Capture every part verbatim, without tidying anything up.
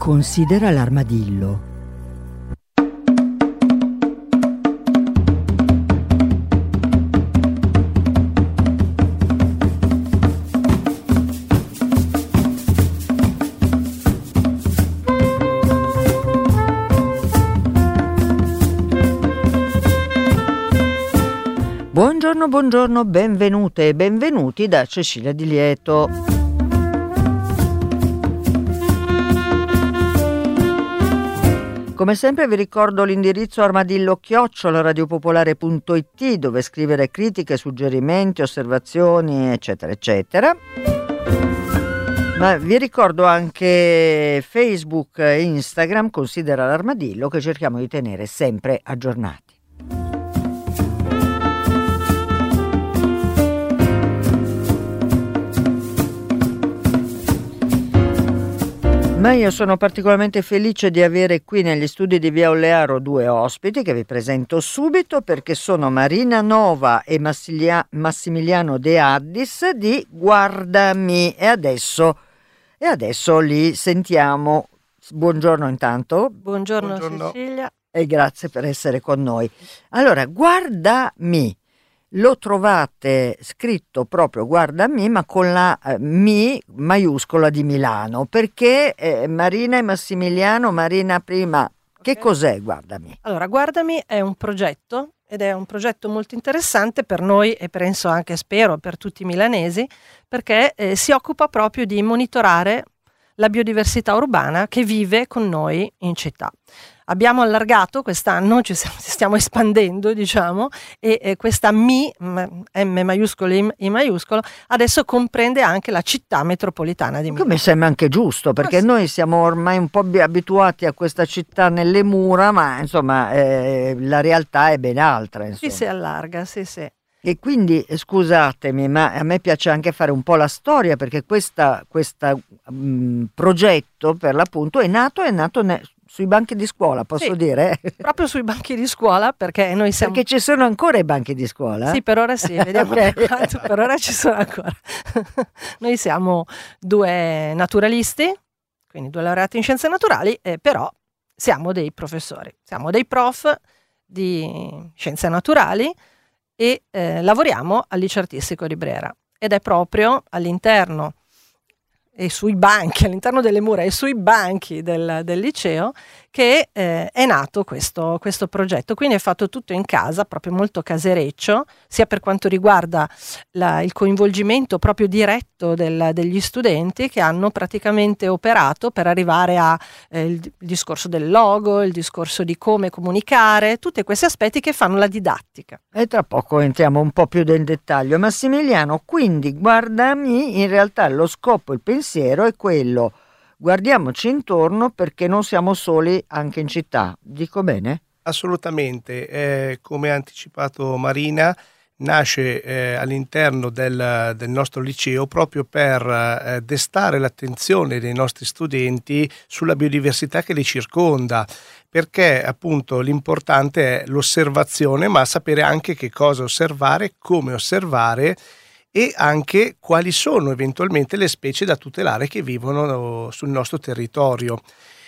Considera l'armadillo. Buongiorno, buongiorno, benvenute e benvenuti da Cecilia Di Lieto. Come sempre vi ricordo l'indirizzo armadillo chiocciola radiopopolare punto it, dove scrivere critiche, suggerimenti, osservazioni, eccetera, eccetera. Ma vi ricordo anche Facebook e Instagram, Considera l'armadillo, che cerchiamo di tenere sempre aggiornati. Ma io sono particolarmente felice di avere qui negli studi di Via Olearo due ospiti che vi presento subito, perché sono Marina Nova e Massilia- Massimiliano De Addis di Guardami, e adesso, e adesso li sentiamo. Buongiorno intanto. Buongiorno, Buongiorno. Cecilia. E grazie per essere con noi. Allora, Guardami lo trovate scritto proprio Guardami, ma con la eh, Mi maiuscola di Milano, perché eh, Marina e Massimiliano, Marina prima, che Ok. cos'è Guardami? Allora, Guardami è un progetto ed è un progetto molto interessante per noi e penso anche, spero, per tutti i milanesi, perché eh, si occupa proprio di monitorare la biodiversità urbana che vive con noi in città. Abbiamo allargato quest'anno, ci stiamo, ci stiamo espandendo, diciamo, e, e questa Mi, M maiuscolo e I maiuscolo, adesso comprende anche la città metropolitana di Che Milano. mi sembra anche giusto, perché Ah, sì. noi siamo ormai un po' bi- abituati a questa città nelle mura, ma insomma eh, la realtà è ben altra. Sì, Insomma. si allarga, sì, sì. E quindi eh, scusatemi, ma a me piace anche fare un po' la storia, perché questa, questa mh, progetto per l'appunto è nato, è nato ne- sui banchi di scuola, posso Sì. dire? Proprio sui banchi di scuola, perché noi siamo... Perché ci sono ancora i banchi di scuola? Sì, per ora sì, vediamo Ok. quanto, per ora ci sono ancora. Noi siamo due naturalisti, quindi due laureati in scienze naturali, eh, però siamo dei professori, siamo dei prof di scienze naturali e eh, lavoriamo al liceo artistico di Brera, ed è proprio all'interno e sui banchi, all'interno delle mura e sui banchi del, del liceo che eh, è nato questo, questo progetto. Quindi è fatto tutto in casa, proprio molto casereccio, sia per quanto riguarda la, il coinvolgimento proprio diretto del, degli studenti, che hanno praticamente operato per arrivare a eh, il, il discorso del logo, il discorso di come comunicare, tutti questi aspetti che fanno la didattica. E tra poco entriamo un po' più nel dettaglio. Massimiliano, quindi Guardami, in realtà lo scopo, il pensiero è quello: guardiamoci intorno perché non siamo soli anche in città. Dico bene? Assolutamente, eh, come ha anticipato Marina, nasce eh, all'interno del, del nostro liceo proprio per eh, destare l'attenzione dei nostri studenti sulla biodiversità che li circonda, perché appunto l'importante è l'osservazione, ma sapere anche che cosa osservare, come osservare e anche quali sono eventualmente le specie da tutelare che vivono sul nostro territorio.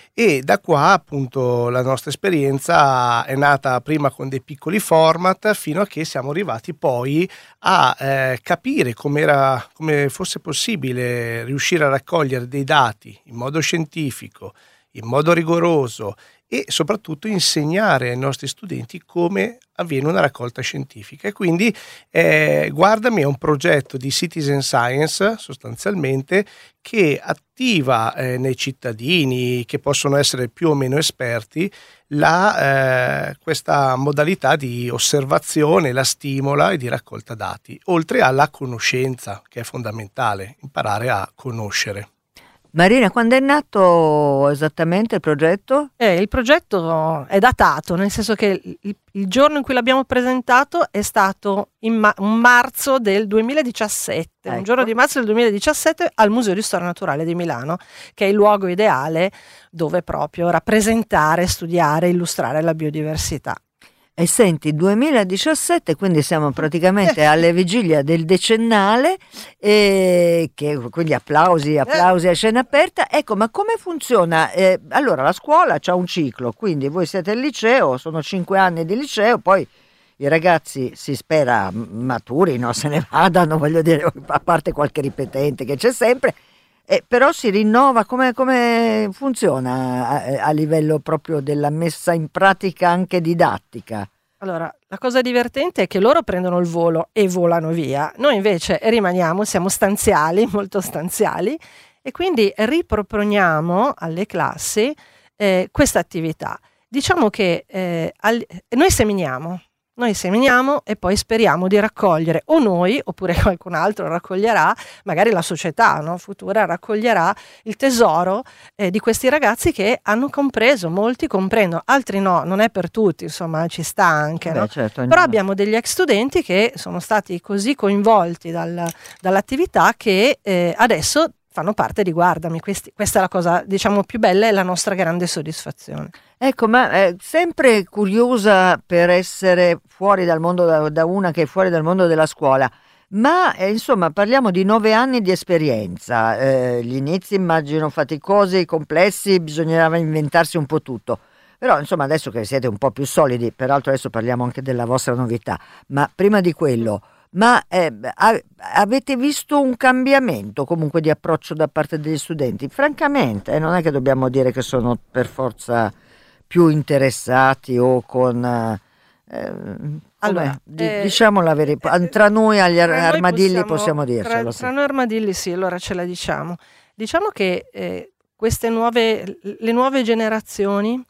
E da qua appunto la nostra esperienza è nata prima con dei piccoli format, fino a che siamo arrivati poi a eh, capire com'era, come fosse possibile riuscire a raccogliere dei dati in modo scientifico, in modo rigoroso, e soprattutto insegnare ai nostri studenti come avviene una raccolta scientifica. E quindi eh, Guardami è un progetto di citizen science, sostanzialmente, che attiva eh, nei cittadini, che possono essere più o meno esperti, la, eh, questa modalità di osservazione, la stimola e di raccolta dati, oltre alla conoscenza, che è fondamentale, imparare a conoscere. Marina, quando è nato esattamente il progetto? Eh, il progetto è datato, nel senso che il, il giorno in cui l'abbiamo presentato è stato in ma- un marzo del duemiladiciassette, Ecco. un giorno di marzo del duemiladiciassette al Museo di Storia Naturale di Milano, che è il luogo ideale dove proprio rappresentare, studiare, illustrare la biodiversità. E senti, duemiladiciassette, quindi siamo praticamente alle vigilia del decennale, e che, quindi applausi, applausi a scena aperta. Ecco, ma come funziona? Eh, allora, la scuola c'ha un ciclo, quindi voi siete al liceo, sono cinque anni di liceo, poi i ragazzi si spera maturino, se ne vadano, voglio dire, a parte qualche ripetente che c'è sempre, eh, però si rinnova. Come, come funziona a, a livello proprio della messa in pratica anche didattica? Allora, la cosa divertente è che loro prendono il volo e volano via, noi invece rimaniamo, siamo stanziali, molto stanziali, e quindi riproponiamo alle classi eh, questa attività. Diciamo che eh, al, noi seminiamo. Noi seminiamo e poi speriamo di raccogliere, o noi oppure qualcun altro raccoglierà, magari la società, no, futura raccoglierà il tesoro eh, di questi ragazzi che hanno compreso, molti comprendono, altri no, non è per tutti, insomma ci sta anche. Beh, no? certo, Però abbiamo degli ex studenti che sono stati così coinvolti dal, dall'attività che eh, adesso fanno parte di Guardami. Questi, questa è la cosa, diciamo, più bella e la nostra grande soddisfazione. Ecco, ma eh, sempre curiosa per essere fuori dal mondo, da, da una che è fuori dal mondo della scuola, ma eh, insomma parliamo di nove anni di esperienza, eh, gli inizi immagino faticosi, complessi, bisognava inventarsi un po' tutto, però insomma adesso che siete un po' più solidi, peraltro adesso parliamo anche della vostra novità, ma prima di quello, ma eh, a, avete visto un cambiamento comunque di approccio da parte degli studenti? Francamente, eh, non è che dobbiamo dire che sono per forza più interessati o con eh, allora, di, eh, diciamo la verità, eh, tra noi agli ar- tra noi armadilli possiamo, possiamo dircelo. Tra, sì. tra noi armadilli sì, allora ce la diciamo. Diciamo che eh, queste nuove, le nuove generazioni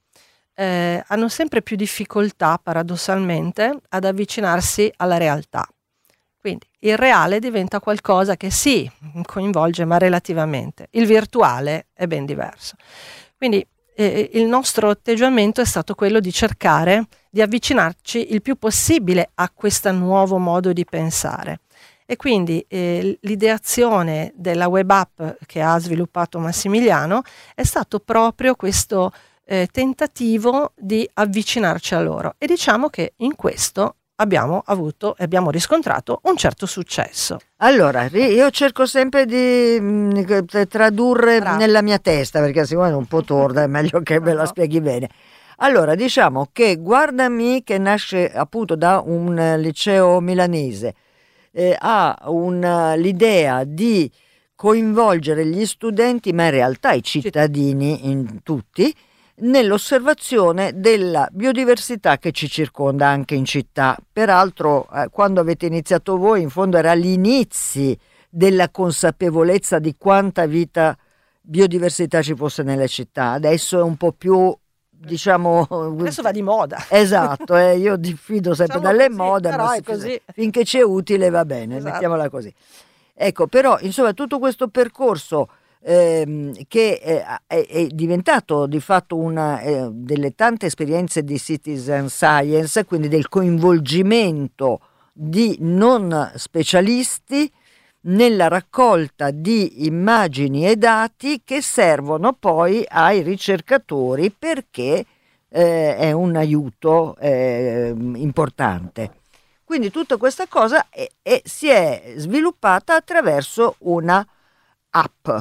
eh, hanno sempre più difficoltà, paradossalmente, ad avvicinarsi alla realtà. Quindi il reale diventa qualcosa che sì, coinvolge, ma relativamente. Il virtuale è ben diverso. Quindi eh, il nostro atteggiamento è stato quello di cercare di avvicinarci il più possibile a questo nuovo modo di pensare. E quindi eh, l'ideazione della web app che ha sviluppato Massimiliano è stato proprio questo eh, tentativo di avvicinarci a loro. E diciamo che in questo abbiamo avuto e abbiamo riscontrato un certo successo. Allora, io cerco sempre di mh, tradurre Bravo. nella mia testa, perché secondo me è un po' torda, è meglio che me la spieghi bene. Allora, diciamo che Guardami, che nasce appunto da un uh, liceo milanese, eh, ha un, uh, l'idea di coinvolgere gli studenti, ma in realtà i cittadini, in tutti, nell'osservazione della biodiversità che ci circonda anche in città. Peraltro, eh, quando avete iniziato voi, in fondo era agli inizi della consapevolezza di quanta vita, biodiversità ci fosse nelle città. Adesso è un po' più, diciamo, adesso va di moda. Esatto, eh, io diffido sempre diciamo dalle così, mode, però ma è si- così. finché c'è utile va bene, Esatto. mettiamola così. Ecco, però, insomma, tutto questo percorso Ehm, che eh, è, è diventato di fatto una eh, delle tante esperienze di citizen science, quindi del coinvolgimento di non specialisti nella raccolta di immagini e dati che servono poi ai ricercatori, perché eh, è un aiuto eh, importante. Quindi tutta questa cosa è, è, si è sviluppata attraverso una app.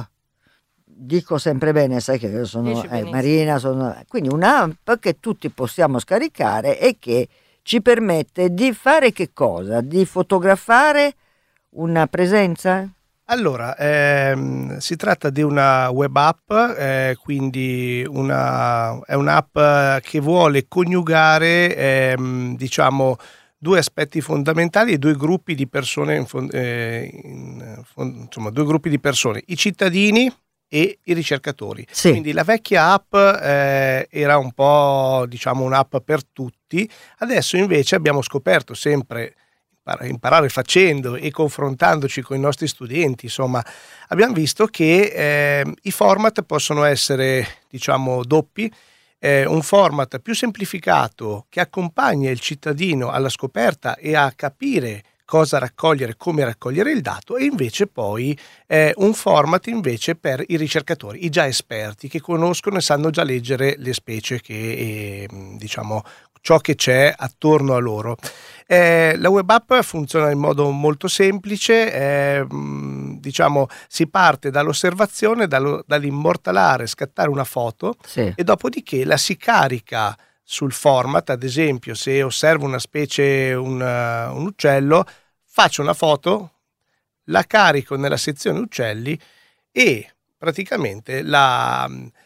Dico sempre bene, sai che io sono Dici eh, benissimo. Marina, sono, quindi un'app che tutti possiamo scaricare e che ci permette di fare che cosa? Di fotografare una presenza? Allora, ehm, si tratta di una web app, eh, quindi una, è un'app che vuole coniugare, ehm, diciamo, due aspetti fondamentali e due gruppi di persone, in fon- eh, in, fon- insomma, due gruppi di persone, i cittadini e i ricercatori. Sì. Quindi la vecchia app eh, era un po', diciamo, un'app per tutti. Adesso invece abbiamo scoperto, sempre imparare facendo e confrontandoci con i nostri studenti, insomma, abbiamo visto che eh, i format possono essere, diciamo, doppi. Eh, un format più semplificato che accompagna il cittadino alla scoperta e a capire cosa raccogliere, come raccogliere il dato, e invece poi eh, un format invece per i ricercatori, i già esperti, che conoscono e sanno già leggere le specie, che eh, diciamo ciò che c'è attorno a loro. Eh, la web app funziona in modo molto semplice, eh, diciamo si parte dall'osservazione, dallo, dall'immortalare, scattare una foto, sì. e dopodiché la si carica sul format. Ad esempio, se osservo una specie, un, uh, un uccello, faccio una foto, la carico nella sezione uccelli e praticamente la,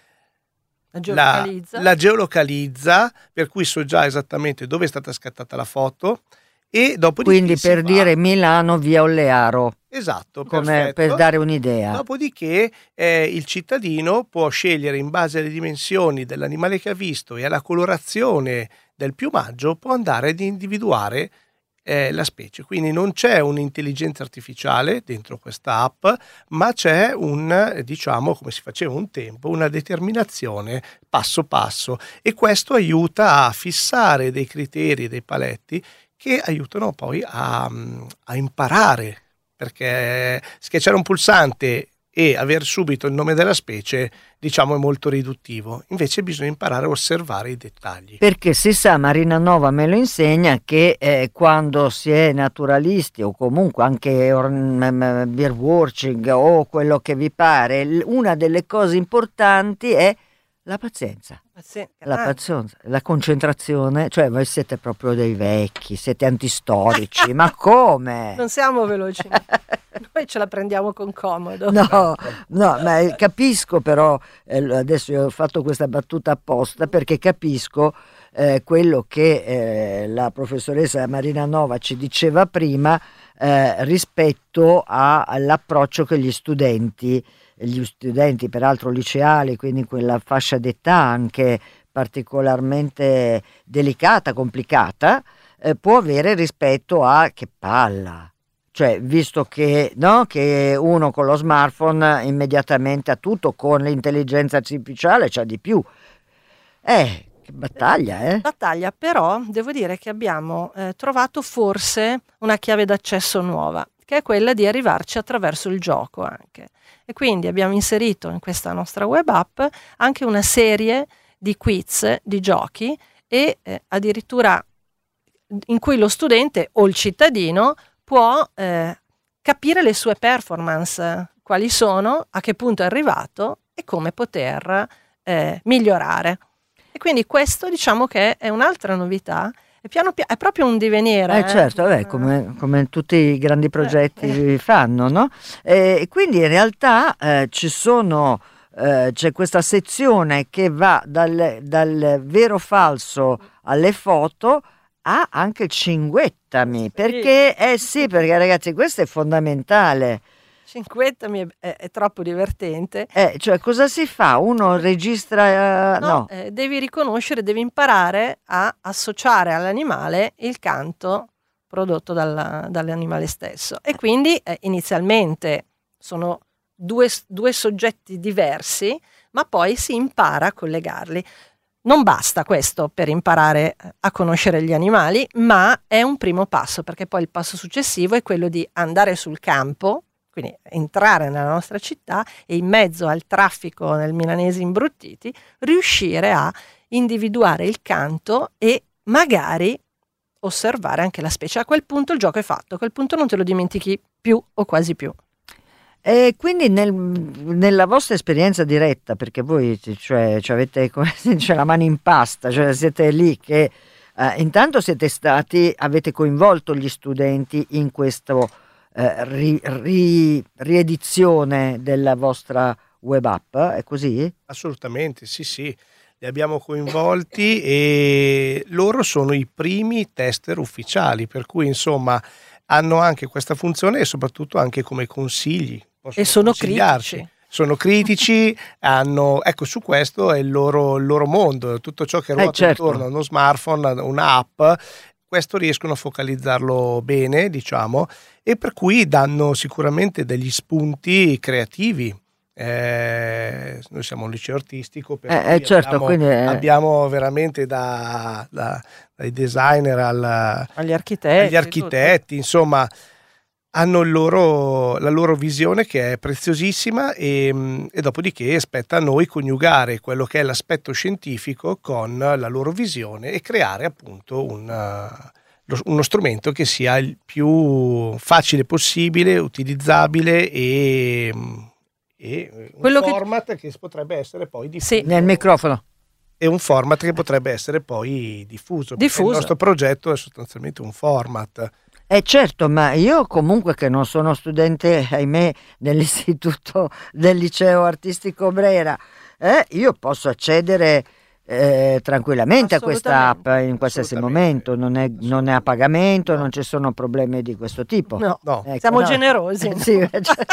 la, geolocalizza. la, la geolocalizza, per cui so già esattamente dove è stata scattata la foto, e dopodiché quindi per va... dire Milano via Ollearo. Esatto, come per dare un'idea. Dopodiché eh, il cittadino può scegliere, in base alle dimensioni dell'animale che ha visto e alla colorazione del piumaggio, può andare ad individuare eh, la specie. Quindi non c'è un'intelligenza artificiale dentro questa app, ma c'è un, diciamo, come si faceva un tempo, una determinazione passo passo, e questo aiuta a fissare dei criteri, dei paletti che aiutano poi a, a imparare. Perché schiacciare un pulsante e avere subito il nome della specie, diciamo, è molto riduttivo. Invece bisogna imparare a osservare i dettagli. Perché si sa, Marina Nova me lo insegna, che eh, quando si è naturalisti o comunque anche or- birdwatching o quello che vi pare, una delle cose importanti è la pazienza. Sì. La pazienza, la concentrazione, cioè voi siete proprio dei vecchi, siete antistorici, ma come? Non siamo veloci, noi ce la prendiamo con comodo. No, no, ma capisco però, eh, adesso io ho fatto questa battuta apposta perché capisco eh, quello che eh, la professoressa Marina Nova ci diceva prima eh, rispetto a, all'approccio che gli studenti gli studenti peraltro liceali, quindi quella fascia d'età anche particolarmente delicata, complicata, eh, può avere rispetto a che palla. Cioè, visto che, no, che uno con lo smartphone immediatamente ha tutto, con l'intelligenza artificiale c'ha di più. Eh, che battaglia, eh? Battaglia, però devo dire che abbiamo eh, trovato forse una chiave d'accesso nuova, che è quella di arrivarci attraverso il gioco anche. E quindi abbiamo inserito in questa nostra web app anche una serie di quiz, di giochi, e eh, addirittura in cui lo studente o il cittadino può eh, capire le sue performance, quali sono, a che punto è arrivato e come poter eh, migliorare. E quindi questo, diciamo, che è un'altra novità. E piano piano è proprio un divenire. Eh, eh. certo, vabbè, come, come tutti i grandi progetti eh. fanno, no? E quindi in realtà eh, ci sono, eh, c'è questa sezione che va dal, dal vero falso alle foto, a anche cinguettami, perché eh sì, perché ragazzi questo è fondamentale. Cinquettami è, è, è troppo divertente. Eh, cioè cosa si fa? Uno registra... Uh, no, no. Eh, devi riconoscere, devi imparare a associare all'animale il canto prodotto dal, dall'animale stesso. E quindi eh, inizialmente sono due, due soggetti diversi, ma poi si impara a collegarli. Non basta questo per imparare a conoscere gli animali, ma è un primo passo, perché poi il passo successivo è quello di andare sul campo, quindi entrare nella nostra città e in mezzo al traffico nel milanese imbruttiti riuscire a individuare il canto e magari osservare anche la specie. A quel punto il gioco è fatto, a quel punto non te lo dimentichi più o quasi più. E quindi nel, nella vostra esperienza diretta, perché voi cioè, cioè avete come si dice, la mano in pasta, cioè siete lì che eh, intanto siete stati, avete coinvolto gli studenti in questo Eh, ri, ri, riedizione della vostra web app, è così? Assolutamente, sì sì, li abbiamo coinvolti e loro sono i primi tester ufficiali, per cui insomma hanno anche questa funzione e soprattutto anche come consigli. E sono critici. Sono critici, hanno, ecco, su questo è il loro, il loro mondo, tutto ciò che ruota eh, certo. intorno a uno smartphone, a un'app. Questo riescono a focalizzarlo bene, diciamo, e per cui danno sicuramente degli spunti creativi Eh, noi siamo un liceo artistico, per Eh, cui eh, certo, abbiamo, quindi è- abbiamo veramente da, da- dai designer al- Agli architetti. agli architetti, insomma, hanno il loro- la loro visione che è preziosissima e, e dopodiché spetta a noi coniugare quello che è l'aspetto scientifico con la loro visione e creare appunto un, uh, lo- uno strumento che sia il più facile possibile, utilizzabile e, e un Quello che- format che... potrebbe essere poi diffuso. Sì. Nel microfono. È un format che potrebbe essere poi diffuso. perché Diffuso. Il nostro progetto è sostanzialmente un format. Eh certo, ma io comunque che non sono studente, ahimè, dell'istituto del liceo artistico Brera, eh, io posso accedere eh, tranquillamente a questa app in qualsiasi Assolutamente. momento, non è, non è a pagamento, non ci sono problemi di questo tipo. No, No, Ecco, siamo no. generosi. Eh, sì, cioè-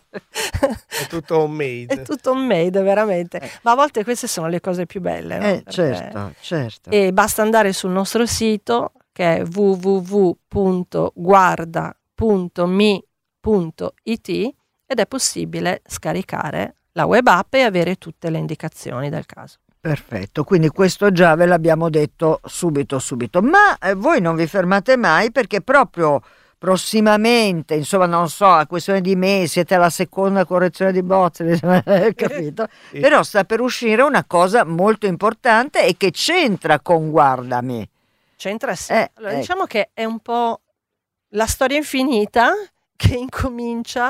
è tutto homemade. È tutto homemade, veramente. Ma a volte queste sono le cose più belle, no? eh, Perché- certo, certo. E basta andare sul nostro sito, che è w w w punto guarda punto m i punto i t, ed è possibile scaricare la web app e avere tutte le indicazioni del caso. Perfetto, quindi questo già ve l'abbiamo detto subito subito, ma eh, voi non vi fermate mai perché proprio prossimamente, insomma non so, a questione di mesi, siete alla seconda correzione di bozze, mi sembra, capito? Sì. Però sta per uscire una cosa molto importante e che c'entra con Guardami. C'entra sì. Eh, allora, ecco. diciamo che è un po' la storia infinita che incomincia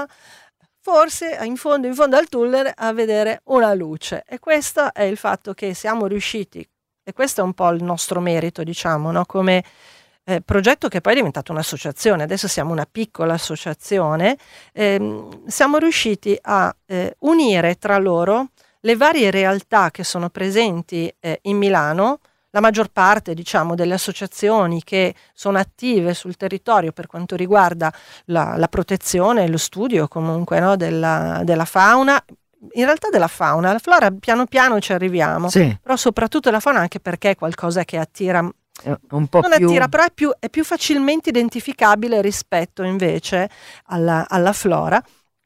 forse in fondo, in fondo al tunnel a vedere una luce, e questo è il fatto che siamo riusciti, e questo è un po' il nostro merito, diciamo, no? Come eh, progetto che poi è diventato un'associazione, adesso siamo una piccola associazione, ehm, siamo riusciti a eh, unire tra loro le varie realtà che sono presenti eh, in Milano. La maggior parte, diciamo, delle associazioni che sono attive sul territorio per quanto riguarda la, la protezione e lo studio comunque, no, della, della fauna, in realtà della fauna, la flora piano piano ci arriviamo, Sì, però soprattutto la fauna, anche perché è qualcosa che attira, è un po' non più... attira, però è più, è più facilmente identificabile rispetto invece alla, alla flora,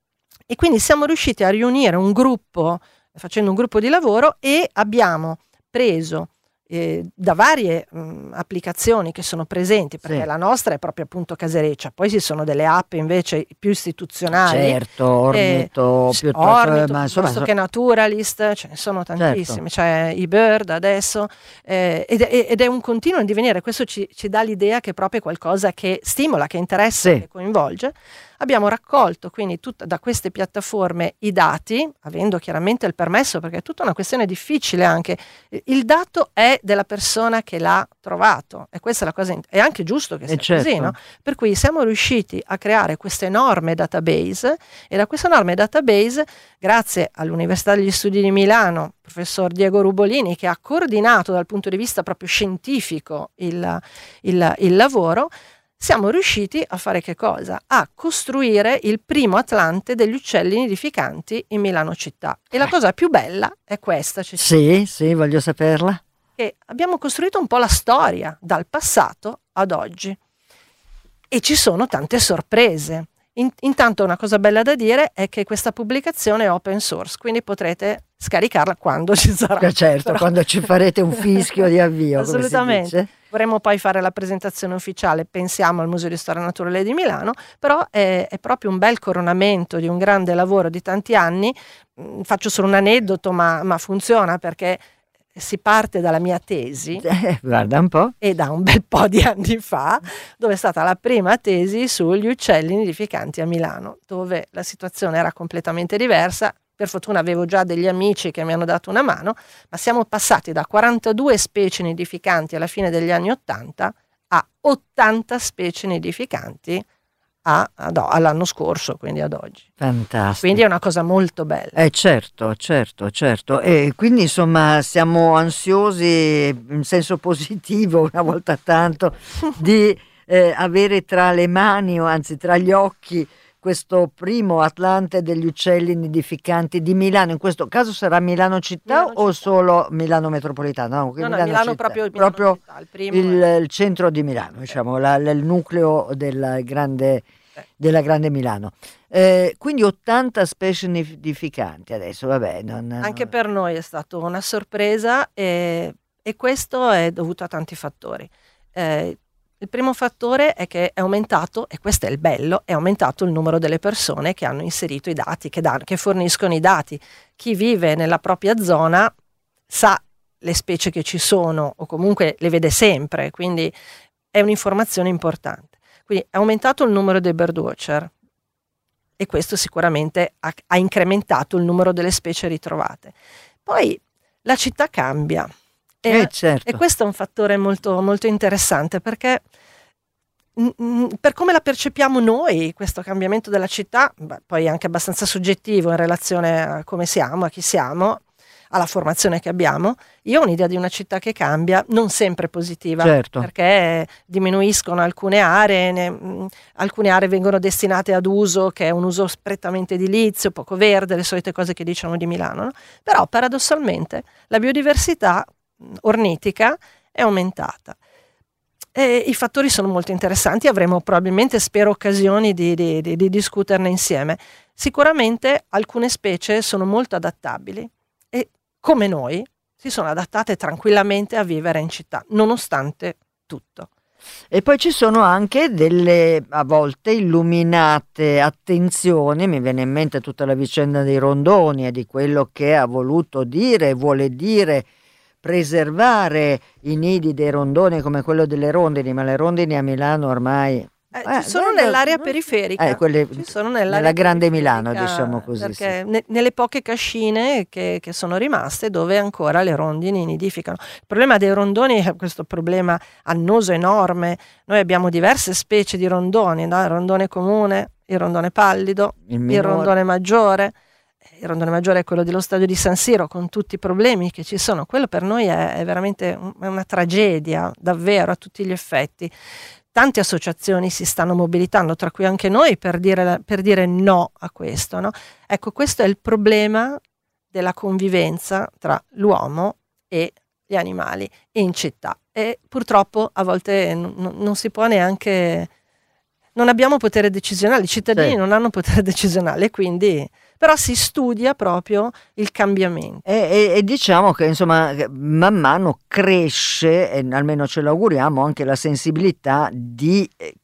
e quindi siamo riusciti a riunire un gruppo, facendo un gruppo di lavoro, e abbiamo preso Eh, da varie mh, applicazioni che sono presenti, perché Sì. la nostra è proprio appunto casereccia, poi ci sono delle app invece più istituzionali, Certo, Ornito, eh, piuttosto, Ornito, ma insomma, piuttosto che Naturalist, ce ne sono tantissimi, Certo. c'è eBird adesso, eh, ed, è, ed è un continuo divenire. Questo ci, ci dà l'idea che è proprio qualcosa che stimola, che interessa, Sì. che coinvolge. Abbiamo raccolto quindi tutta, da queste piattaforme, i dati, avendo chiaramente il permesso, perché è tutta una questione difficile anche. Il dato è della persona che l'ha trovato, e questa è la cosa, è anche giusto che sia Eh, certo. così, no? Per cui siamo riusciti a creare questa enorme database, e da questa enorme database, grazie all'Università degli Studi di Milano, professor Diego Rubolini, che ha coordinato dal punto di vista proprio scientifico il, il, il lavoro, siamo riusciti a fare che cosa? A costruire il primo Atlante degli uccelli nidificanti in Milano città. E la cosa più bella è questa, Cecilia, Sì, sì, voglio saperla. che abbiamo costruito un po' la storia dal passato ad oggi, e ci sono tante sorprese. In- intanto una cosa bella da dire è che questa pubblicazione è open source, quindi potrete scaricarla quando ci sarà. Eh, certo, Però- quando ci farete un fischio di avvio, come si Assolutamente. dice. Vorremmo poi fare la presentazione ufficiale, pensiamo al Museo di Storia Naturale di Milano, però è, è proprio un bel coronamento di un grande lavoro di tanti anni. Mm, Faccio solo un aneddoto, ma, ma funziona, perché si parte dalla mia tesi, Eh, guarda un po'. e da un bel po' di anni fa, dove è stata la prima tesi sugli uccelli nidificanti a Milano, dove la situazione era completamente diversa. Per fortuna avevo già degli amici che mi hanno dato una mano, ma siamo passati da quarantadue specie nidificanti alla fine degli anni ottanta a ottanta specie nidificanti a- ad- all'anno scorso, quindi ad oggi. Fantastico. Quindi è una cosa molto bella. Eh certo, certo, certo. E quindi insomma siamo ansiosi in senso positivo, una volta tanto, di eh, avere tra le mani, o anzi tra gli occhi, questo primo Atlante degli uccelli nidificanti di Milano. In questo caso sarà Milano città Milano o città. solo Milano metropolitana? No, No, no, Milano, Milano città. proprio, Milano Proprio città, il primo il, è- il centro di Milano, diciamo, la- la- il nucleo del grande della Grande Milano. Eh, quindi ottanta specie nidificanti adesso, vabbè. Non, Anche per noi è stata una sorpresa e, e questo è dovuto a tanti fattori. Eh, il primo fattore è che è aumentato, e questo è il bello, è aumentato il numero delle persone che hanno inserito i dati, che, da, che forniscono i dati. Chi vive nella propria zona sa le specie che ci sono o comunque le vede sempre, quindi è un'informazione importante. Quindi è aumentato il numero dei birdwatcher e questo sicuramente ha, ha incrementato il numero delle specie ritrovate. Poi la città cambia e, eh, certo. e questo è un fattore molto, molto interessante perché mh, per come la percepiamo noi questo cambiamento della città, beh, poi è anche abbastanza soggettivo in relazione a come siamo, a chi siamo, alla formazione che abbiamo. Io ho un'idea di una città che cambia, non sempre positiva, certo. perché diminuiscono alcune aree, ne, mh, alcune aree vengono destinate ad uso che è un uso prettamente edilizio, poco verde, le solite cose che diciamo di Milano, no? Però paradossalmente la biodiversità mh, ornitica è aumentata. E i fattori sono molto interessanti, avremo probabilmente, spero, occasioni di, di, di, di discuterne insieme. Sicuramente alcune specie sono molto adattabili e, come noi, si sono adattate tranquillamente a vivere in città, nonostante tutto. E poi ci sono anche delle, a volte, illuminate attenzioni, mi viene in mente tutta la vicenda dei rondoni e di quello che ha voluto dire, vuole dire preservare i nidi dei rondoni come quello delle rondini, ma le rondini a Milano ormai... Eh, Eh, ci sono beh, periferica, no? periferica, Eh, quelle, ci sono nell'area nella Grande periferica, Milano, diciamo così. perché Sì. ne, nelle poche cascine che, che sono rimaste dove ancora le rondini nidificano. Il problema dei rondoni è questo problema annoso enorme. Noi abbiamo diverse specie di rondoni, no? Il rondone comune, il rondone pallido, il, il rondone maggiore. Il rondone maggiore è quello dello stadio di San Siro, con tutti i problemi che ci sono. Quello per noi è, è veramente un, è una tragedia, davvero, a tutti gli effetti. Tante associazioni si stanno mobilitando, tra cui anche noi, per dire, per dire no a questo, no? Ecco, questo è il problema della convivenza tra l'uomo e gli animali in città. E purtroppo a volte n- n- non si può neanche... Non abbiamo potere decisionale, i cittadini sì. non hanno potere decisionale, quindi... Però si studia proprio il cambiamento. E, e, e diciamo che insomma man mano cresce, e almeno ce l'auguriamo, anche la sensibilità di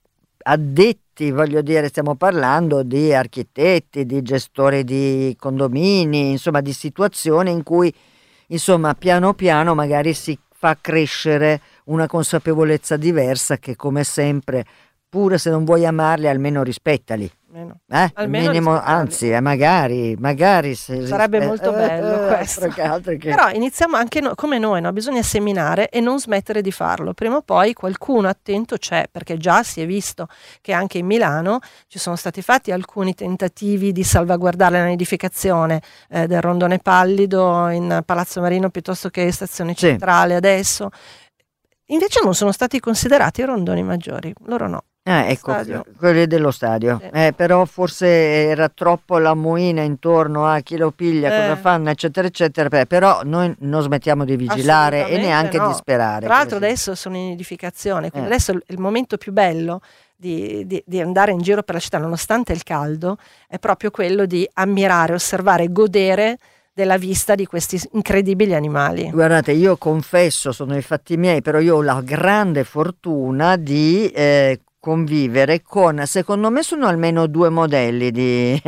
addetti, voglio dire, stiamo parlando di architetti, di gestori di condomini, insomma di situazioni in cui insomma piano piano magari si fa crescere una consapevolezza diversa che, come sempre, pure se non vuoi amarli, almeno rispettali. Almeno, Eh? almeno minimo, anzi, eh, magari, magari se sarebbe eh, molto bello eh, questo. che altro che... Però iniziamo anche no, come noi, no? Bisogna seminare e non smettere di farlo. Prima o poi qualcuno attento c'è, perché già si è visto che anche in Milano ci sono stati fatti alcuni tentativi di salvaguardare la nidificazione eh, del rondone pallido in Palazzo Marino piuttosto che Stazione Centrale, sì. Adesso invece non sono stati considerati i rondoni maggiori, loro no. Ah, ecco, Stadio. quelli dello stadio, Sì. eh, però forse era troppo la moina intorno a chi lo piglia, Eh. cosa fanno, eccetera, eccetera. Beh, però noi non smettiamo di vigilare e neanche no. di sperare. Tra l'altro così. adesso sono in edificazione, quindi Eh. adesso il, il momento più bello di, di, di andare in giro per la città, nonostante il caldo, è proprio quello di ammirare, osservare, godere della vista di questi incredibili animali. Guardate, io confesso, sono i fatti miei, però io ho la grande fortuna di eh, convivere con, secondo me sono almeno due modelli di,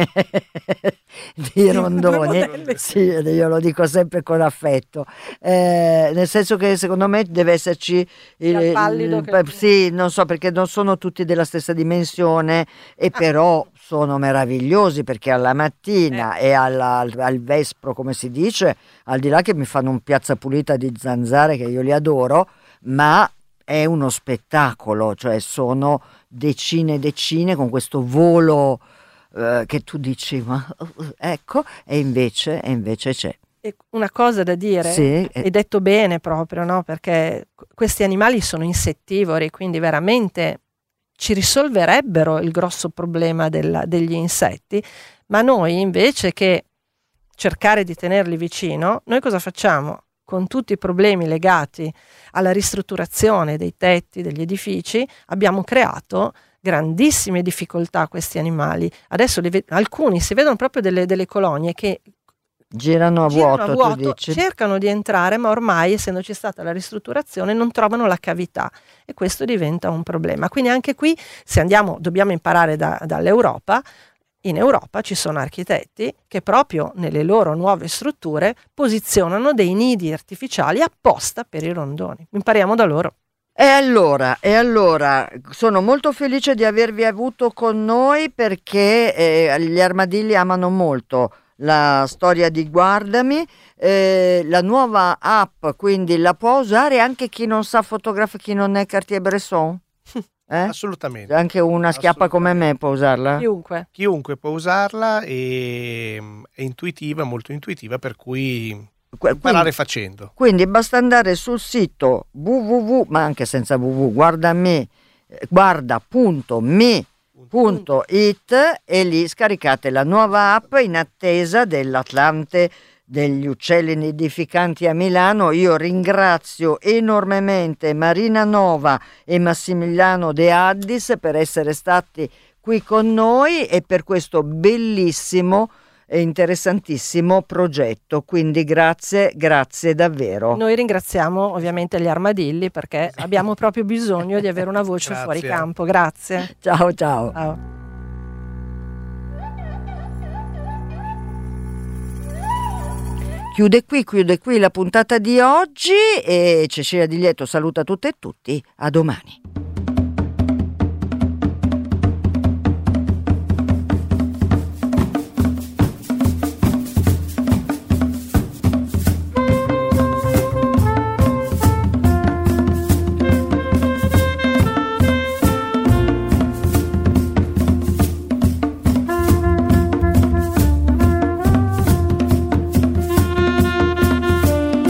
di rondoni, sì, io lo dico sempre con affetto, eh, nel senso che secondo me deve esserci il, il pallido il, che... sì, non so, perché non sono tutti della stessa dimensione e ah. però sono meravigliosi, perché alla mattina eh. e alla, al, al vespro, come si dice, al di là che mi fanno un piazza pulita di zanzare che io li adoro, ma è uno spettacolo, cioè sono decine e decine con questo volo eh, che tu dici, ma ecco, e invece, e invece c'è. E una cosa da dire, sì, hai detto bene proprio, no? Perché questi animali sono insettivori, quindi veramente ci risolverebbero il grosso problema della, degli insetti, ma noi invece che cercare di tenerli vicino, noi cosa facciamo? Con tutti i problemi legati alla ristrutturazione dei tetti, degli edifici, abbiamo creato grandissime difficoltà questi animali. Adesso li ve- alcuni si vedono proprio delle, delle colonie che girano a girano vuoto, a vuoto, tu dici? cercano di entrare, ma ormai, essendoci stata la ristrutturazione, non trovano la cavità e questo diventa un problema. Quindi anche qui, se andiamo, dobbiamo imparare da, dall'Europa. In Europa ci sono architetti che proprio nelle loro nuove strutture posizionano dei nidi artificiali apposta per i rondoni. Impariamo da loro. E allora, e allora, sono molto felice di avervi avuto con noi perché eh, gli armadilli amano molto la storia di Guardami, eh, la nuova app, quindi la può usare anche chi non sa fotografare, chi non è Cartier-Bresson? Eh? Assolutamente. Anche una schiappa come me può usarla? Chiunque. Chiunque può usarla e è intuitiva, molto intuitiva, per cui imparare Quindi, facendo. quindi basta andare sul sito www, ma anche senza www, guardami, guarda punto me punto it e lì scaricate la nuova app in attesa dell'Atlante degli uccelli nidificanti a Milano. Io ringrazio enormemente Marina Nova e Massimiliano De Addis per essere stati qui con noi e per questo bellissimo e interessantissimo progetto, quindi grazie, grazie davvero. Noi ringraziamo ovviamente gli armadilli perché abbiamo proprio bisogno di avere una voce Grazie. fuori campo. Grazie. Ciao ciao. Ciao. Chiude qui, chiude qui la puntata di oggi e Cecilia Di Lieto saluta tutte e tutti, a domani.